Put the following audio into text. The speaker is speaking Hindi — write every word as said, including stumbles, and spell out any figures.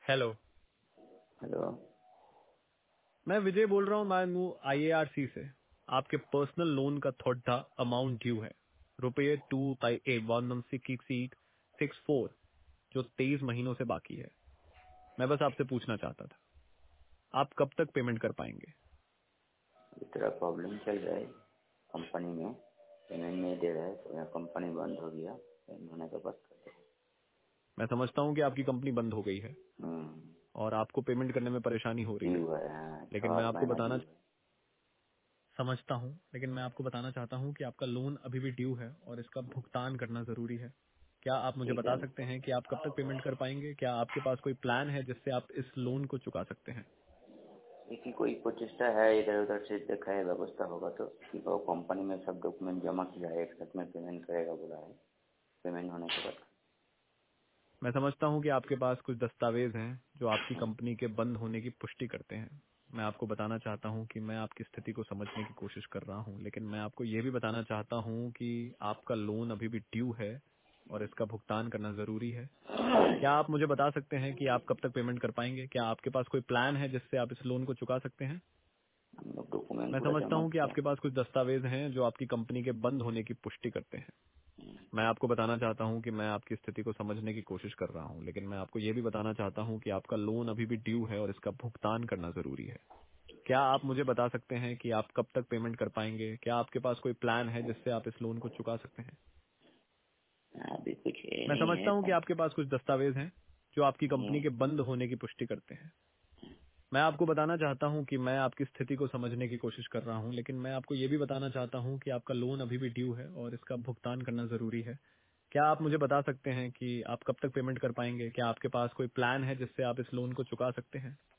हेलो। हेलो। मैं विजय बोल रहा हूँ, मैं हूँ आई ए आर सी से। आपके पर्सनल लोन का थोड़ा अमाउंट ड्यू है, रुपये two by eight one six six four, जो तेईस महीनों से बाकी है। मैं बस आपसे पूछना चाहता था, आप कब तक पेमेंट कर पाएंगे? इस तरह प्रॉब्लम चल रहा है कंपनी में, पेमेंट नहीं दे रहा है तो यहाँ कंपनी बंद हो गया, पेमेंट होने के बाद कर दो। मैं समझता हूँ कि आपकी कंपनी बंद हो गई है हम्म, और आपको पेमेंट करने में परेशानी हो रही है, ड्यू है, हाँ, लेकिन छह मैं आपको महीना बताना ड्यू है। समझता हूँ लेकिन मैं आपको बताना चाहता हूँ कि आपका लोन अभी भी ड्यू है और इसका भुगतान करना जरूरी है। क्या आप मुझे ठीक बता है, सकते हैं कि आप कब तक पेमेंट कर पाएंगे? क्या आपके पास कोई प्लान है जिससे आप इस लोन को चुका सकते हैं? देखिए कोई प्रचेष्टा है, इधर उधर से देखा है, व्यवस्था होगा तो ठीक है। वो कंपनी में सब डॉक्यूमेंट जमा किया है, एक साथ में पेमेंट करेगा बोला है, पेमेंट होने के बाद। मैं समझता हूँ कि आपके पास कुछ दस्तावेज हैं जो आपकी कंपनी के बंद होने की पुष्टि करते हैं। मैं आपको बताना चाहता हूँ कि मैं आपकी स्थिति को समझने की कोशिश कर रहा हूँ, लेकिन मैं आपको ये भी बताना चाहता हूँ कि आपका लोन अभी भी ड्यू है और इसका भुगतान करना जरूरी है। क्या आप मुझे बता सकते हैं कि आप कब तक पेमेंट कर पाएंगे? क्या आपके पास कोई प्लान है जिससे आप इस लोन को चुका सकते हैं? हम लोग डॉक्यूमेंट मैं पूरा समझता जमा हूँ कि किया आपके है। पास कुछ दस्तावेज हैं जो आपकी कंपनी के बंद होने की पुष्टि करते हैं। मैं आपको बताना चाहता हूं कि मैं आपकी स्थिति को समझने की कोशिश कर रहा हूं, लेकिन मैं आपको ये भी बताना चाहता हूं कि आपका लोन अभी भी ड्यू है और इसका भुगतान करना जरूरी है। क्या आप मुझे बता सकते हैं कि आप कब तक पेमेंट कर पाएंगे? क्या आपके पास कोई प्लान है जिससे आप इस लोन को चुका सकते हैं? हाँ, अभी कुछ है मैं नहीं है समझता हूं कि कम। आपके पास कुछ दस्तावेज हैं जो आपकी है। कंपनी के बंद होने की पुष्टि करते हैं। मैं आपको बताना चाहता हूं कि मैं आपकी स्थिति को समझने की कोशिश कर रहा हूं, लेकिन मैं आपको ये भी बताना चाहता हूं कि आपका लोन अभी भी ड्यू है और इसका भुगतान करना जरूरी है। क्या आप मुझे बता सकते हैं कि आप कब तक पेमेंट कर पाएंगे? क्या आपके पास कोई प्लान है जिससे आप इस लोन को चुका सकते हैं?